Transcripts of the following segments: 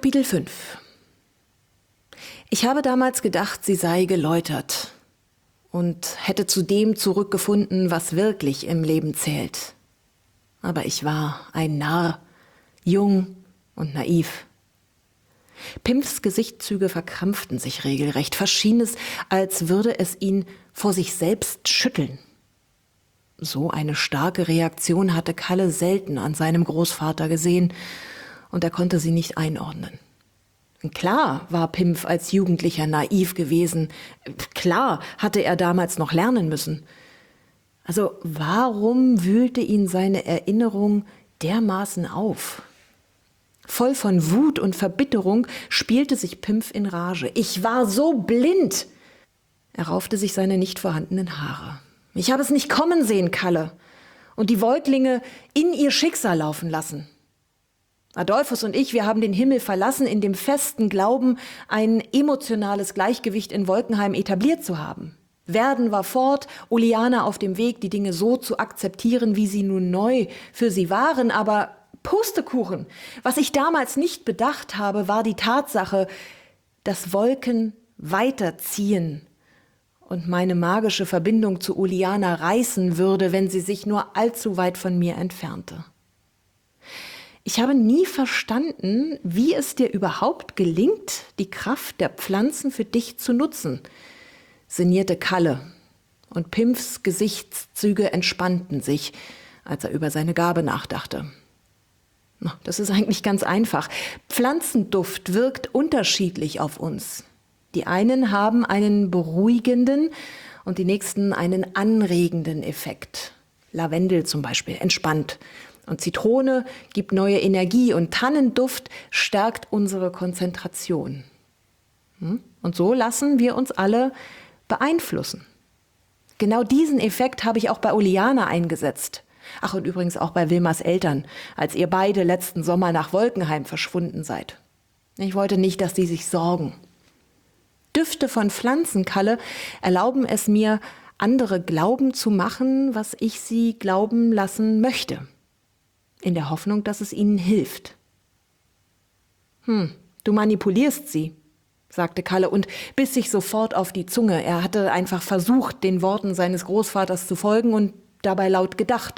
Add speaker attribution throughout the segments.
Speaker 1: Kapitel 5. Ich habe damals gedacht, sie sei geläutert und hätte zu dem zurückgefunden, was wirklich im Leben zählt. Aber ich war ein Narr, jung und naiv. Pimps Gesichtszüge verkrampften sich regelrecht, schien es, als würde es ihn vor sich selbst schütteln. So eine starke Reaktion hatte Kalle selten an seinem Großvater gesehen, und er konnte sie nicht einordnen. Klar war Pimpf als Jugendlicher naiv gewesen. Klar hatte er damals noch lernen müssen. Also warum wühlte ihn seine Erinnerung dermaßen auf? Voll von Wut und Verbitterung spielte sich Pimpf in Rage. Ich war so blind! Er raufte sich seine nicht vorhandenen Haare. Ich habe es nicht kommen sehen, Kalle. Und die Wolklinge in ihr Schicksal laufen lassen. Adolphus und ich, wir haben den Himmel verlassen, in dem festen Glauben, ein emotionales Gleichgewicht in Wolkenheim etabliert zu haben. Werden war fort, Uliana auf dem Weg, die Dinge so zu akzeptieren, wie sie nun neu für sie waren, aber Pustekuchen. Was ich damals nicht bedacht habe, war die Tatsache, dass Wolken weiterziehen und meine magische Verbindung zu Uliana reißen würde, wenn sie sich nur allzu weit von mir entfernte. Ich habe nie verstanden, wie es dir überhaupt gelingt, die Kraft der Pflanzen für dich zu nutzen, sinnierte Kalle, und Pimpfs Gesichtszüge entspannten sich, als er über seine Gabe nachdachte. Das ist eigentlich ganz einfach. Pflanzenduft wirkt unterschiedlich auf uns. Die einen haben einen beruhigenden und die nächsten einen anregenden Effekt. Lavendel zum Beispiel entspannt. Und Zitrone gibt neue Energie und Tannenduft stärkt unsere Konzentration. Und so lassen wir uns alle beeinflussen. Genau diesen Effekt habe ich auch bei Uliana eingesetzt. Ach, und übrigens auch bei Wilmas Eltern, als ihr beide letzten Sommer nach Wolkenheim verschwunden seid. Ich wollte nicht, dass die sich sorgen. Düfte von Pflanzen, Kalle, erlauben es mir, andere glauben zu machen, was ich sie glauben lassen möchte. In der Hoffnung, dass es ihnen hilft. Du manipulierst sie, sagte Kalle und biss sich sofort auf die Zunge. Er hatte einfach versucht, den Worten seines Großvaters zu folgen und dabei laut gedacht.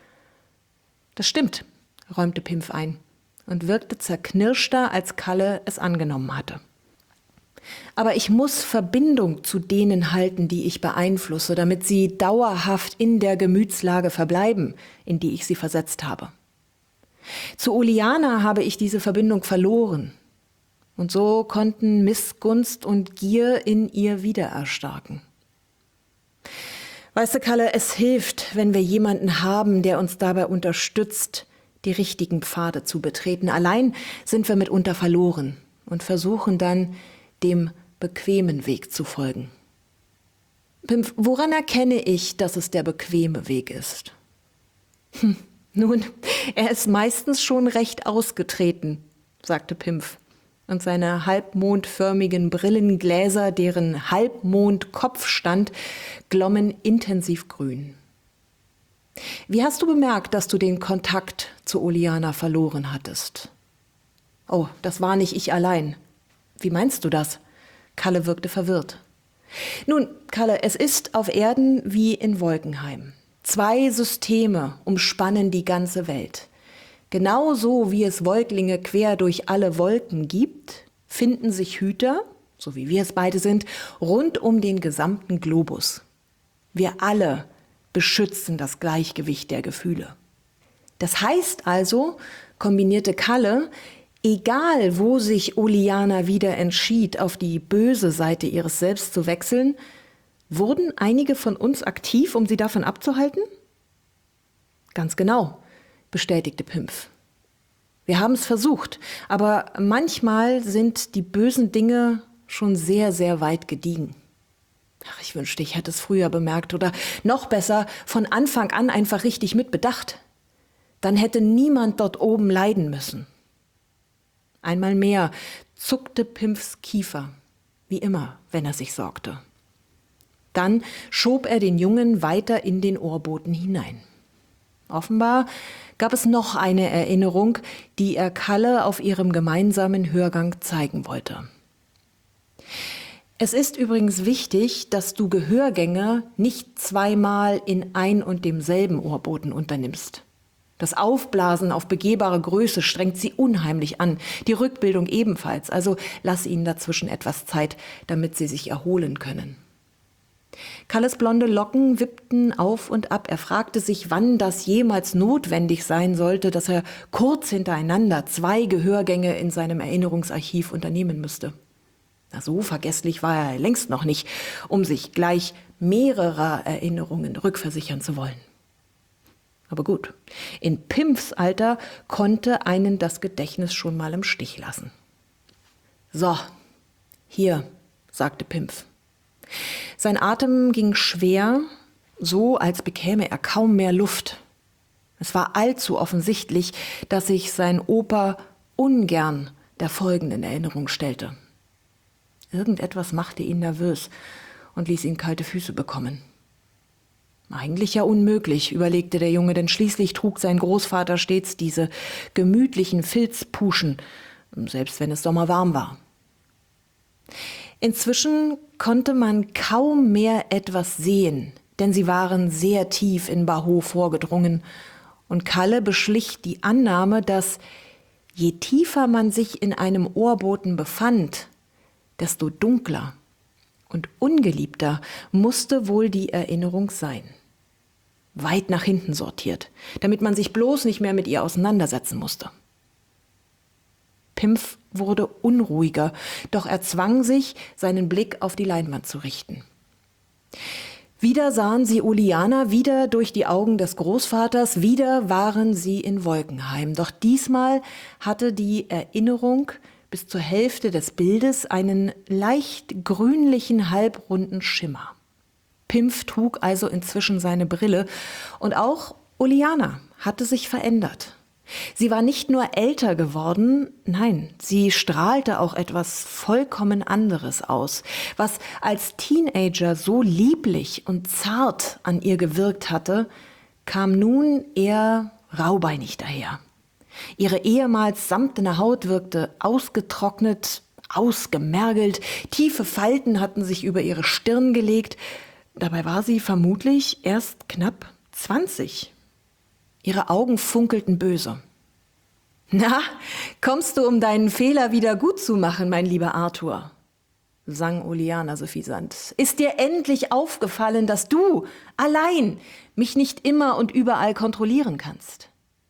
Speaker 1: Das stimmt, räumte Pimpf ein und wirkte zerknirschter, als Kalle es angenommen hatte. Aber ich muss Verbindung zu denen halten, die ich beeinflusse, damit sie dauerhaft in der Gemütslage verbleiben, in die ich sie versetzt habe. Zu Uliana habe ich diese Verbindung verloren. Und so konnten Missgunst und Gier in ihr wieder erstarken. Weißt du, Kalle, es hilft, wenn wir jemanden haben, der uns dabei unterstützt, die richtigen Pfade zu betreten. Allein sind wir mitunter verloren und versuchen dann, dem bequemen Weg zu folgen. Pimpf, woran erkenne ich, dass es der bequeme Weg ist? Nun, er ist meistens schon recht ausgetreten, sagte Pimpf. Und seine halbmondförmigen Brillengläser, deren Halbmondkopf stand, glommen intensiv grün. Wie hast du bemerkt, dass du den Kontakt zu Uliana verloren hattest? Oh, das war nicht ich allein. Wie meinst du das? Kalle wirkte verwirrt. Nun, Kalle, es ist auf Erden wie in Wolkenheim. 2 Systeme umspannen die ganze Welt. Genauso wie es Wolklinge quer durch alle Wolken gibt, finden sich Hüter, so wie wir es beide sind, rund um den gesamten Globus. Wir alle beschützen das Gleichgewicht der Gefühle. Das heißt also, kombinierte Kalle, egal wo sich Uliana wieder entschied, auf die böse Seite ihres Selbst zu wechseln, wurden einige von uns aktiv, um sie davon abzuhalten? Ganz genau, bestätigte Pimpf. Wir haben es versucht, aber manchmal sind die bösen Dinge schon sehr, sehr weit gediegen. Ach, ich wünschte, ich hätte es früher bemerkt oder noch besser, von Anfang an einfach richtig mitbedacht. Dann hätte niemand dort oben leiden müssen. Einmal mehr zuckte Pimpfs Kiefer, wie immer, wenn er sich sorgte. Dann schob er den Jungen weiter in den Ohrboten hinein. Offenbar gab es noch eine Erinnerung, die er Kalle auf ihrem gemeinsamen Hörgang zeigen wollte. Es ist übrigens wichtig, dass du Gehörgänge nicht zweimal in ein und demselben Ohrboten unternimmst. Das Aufblasen auf begehbare Größe strengt sie unheimlich an, die Rückbildung ebenfalls, also lass ihnen dazwischen etwas Zeit, damit sie sich erholen können. Kalles blonde Locken wippten auf und ab. Er fragte sich, wann das jemals notwendig sein sollte, dass er kurz hintereinander 2 Gehörgänge in seinem Erinnerungsarchiv unternehmen müsste. Na, so vergesslich war er längst noch nicht, um sich gleich mehrerer Erinnerungen rückversichern zu wollen. Aber gut, in Pimfs Alter konnte einen das Gedächtnis schon mal im Stich lassen. »So, hier«, sagte Pimpf. Sein Atem ging schwer, so als bekäme er kaum mehr Luft. Es war allzu offensichtlich, dass sich sein Opa ungern der folgenden Erinnerung stellte. Irgendetwas machte ihn nervös und ließ ihn kalte Füße bekommen. Eigentlich ja unmöglich, überlegte der Junge, denn schließlich trug sein Großvater stets diese gemütlichen Filzpuschen, selbst wenn es sommerwarm war. Inzwischen konnte man kaum mehr etwas sehen, denn sie waren sehr tief in Baho vorgedrungen, und Kalle beschlich die Annahme, dass je tiefer man sich in einem Ohrboten befand, desto dunkler und ungeliebter musste wohl die Erinnerung sein. Weit nach hinten sortiert, damit man sich bloß nicht mehr mit ihr auseinandersetzen musste. Pimpf wurde unruhiger, doch er zwang sich, seinen Blick auf die Leinwand zu richten. Wieder sahen sie Uliana, wieder durch die Augen des Großvaters, wieder waren sie in Wolkenheim. Doch diesmal hatte die Erinnerung bis zur Hälfte des Bildes einen leicht grünlichen, halbrunden Schimmer. Pimpf trug also inzwischen seine Brille und auch Uliana hatte sich verändert. Sie war nicht nur älter geworden, nein, sie strahlte auch etwas vollkommen anderes aus, was als Teenager so lieblich und zart an ihr gewirkt hatte, kam nun eher raubeinig daher. Ihre ehemals samtene Haut wirkte ausgetrocknet, ausgemergelt, tiefe Falten hatten sich über ihre Stirn gelegt, dabei war sie vermutlich erst knapp 20. Ihre Augen funkelten böse. »Na, kommst du, um deinen Fehler wieder gut zu machen, mein lieber Arthur?« sang Uliana suffisant. »Ist dir endlich aufgefallen, dass du allein mich nicht immer und überall kontrollieren kannst?«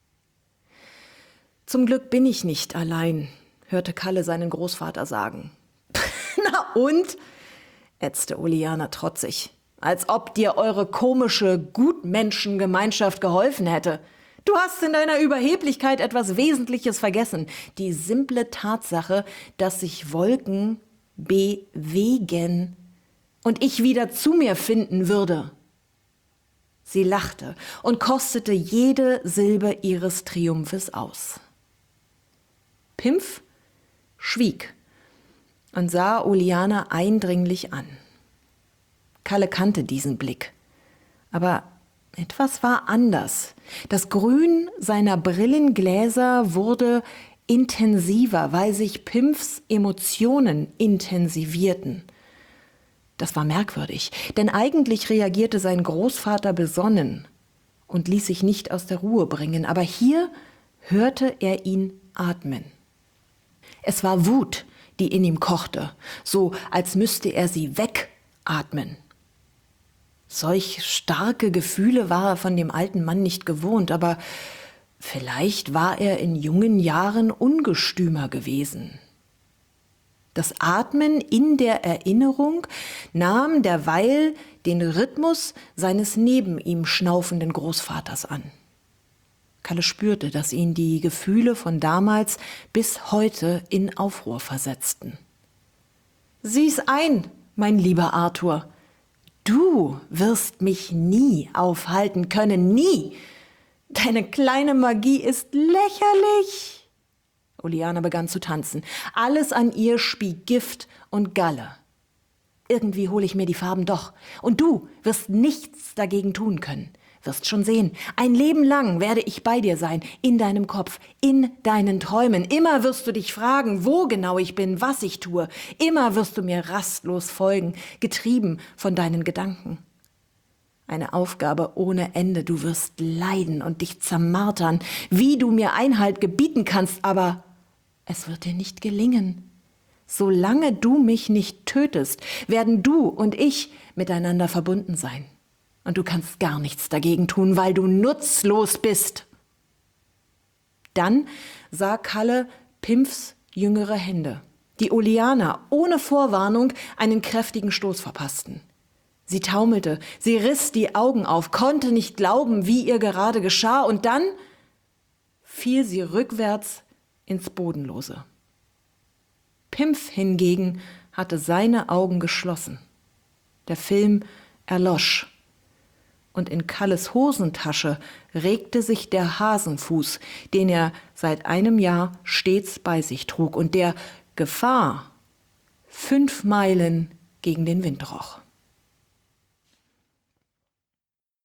Speaker 1: »Zum Glück bin ich nicht allein«, hörte Kalle seinen Großvater sagen. »Na und?«, ätzte Uliana trotzig. »Als ob dir eure komische Gutmenschengemeinschaft geholfen hätte. Du hast in deiner Überheblichkeit etwas Wesentliches vergessen. Die simple Tatsache, dass sich Wolken bewegen und ich wieder zu mir finden würde.« Sie lachte und kostete jede Silbe ihres Triumphes aus. Pimpf schwieg und sah Uliana eindringlich an. Kalle kannte diesen Blick, aber etwas war anders. Das Grün seiner Brillengläser wurde intensiver, weil sich Pimpfs Emotionen intensivierten. Das war merkwürdig, denn eigentlich reagierte sein Großvater besonnen und ließ sich nicht aus der Ruhe bringen, aber hier hörte er ihn atmen. Es war Wut, die in ihm kochte, so als müsste er sie wegatmen. Solch starke Gefühle war er von dem alten Mann nicht gewohnt, aber vielleicht war er in jungen Jahren ungestümer gewesen. Das Atmen in der Erinnerung nahm derweil den Rhythmus seines neben ihm schnaufenden Großvaters an. Kalle spürte, dass ihn die Gefühle von damals bis heute in Aufruhr versetzten. »Sieh's ein, mein lieber Arthur. Du wirst mich nie aufhalten können, nie. Deine kleine Magie ist lächerlich.« Uliana begann zu tanzen. Alles an ihr spie Gift und Galle. »Irgendwie hole ich mir die Farben doch. Und du wirst nichts dagegen tun können. Wirst schon sehen, ein Leben lang werde ich bei dir sein, in deinem Kopf, in deinen Träumen. Immer wirst du dich fragen, wo genau ich bin, was ich tue. Immer wirst du mir rastlos folgen, getrieben von deinen Gedanken. Eine Aufgabe ohne Ende, du wirst leiden und dich zermartern, wie du mir Einhalt gebieten kannst, aber es wird dir nicht gelingen. Solange du mich nicht tötest, werden du und ich miteinander verbunden sein. Und du kannst gar nichts dagegen tun, weil du nutzlos bist. Dann sah Kalle Pimpfs jüngere Hände, die Oleana ohne Vorwarnung einen kräftigen Stoß verpassten. Sie taumelte, sie riss die Augen auf, konnte nicht glauben, wie ihr gerade geschah, und dann fiel sie rückwärts ins Bodenlose. Pimpf hingegen hatte seine Augen geschlossen. Der Film erlosch. Und in Kalles Hosentasche regte sich der Hasenfuß, den er seit einem Jahr stets bei sich trug und der Gefahr 5 Meilen gegen den Wind roch.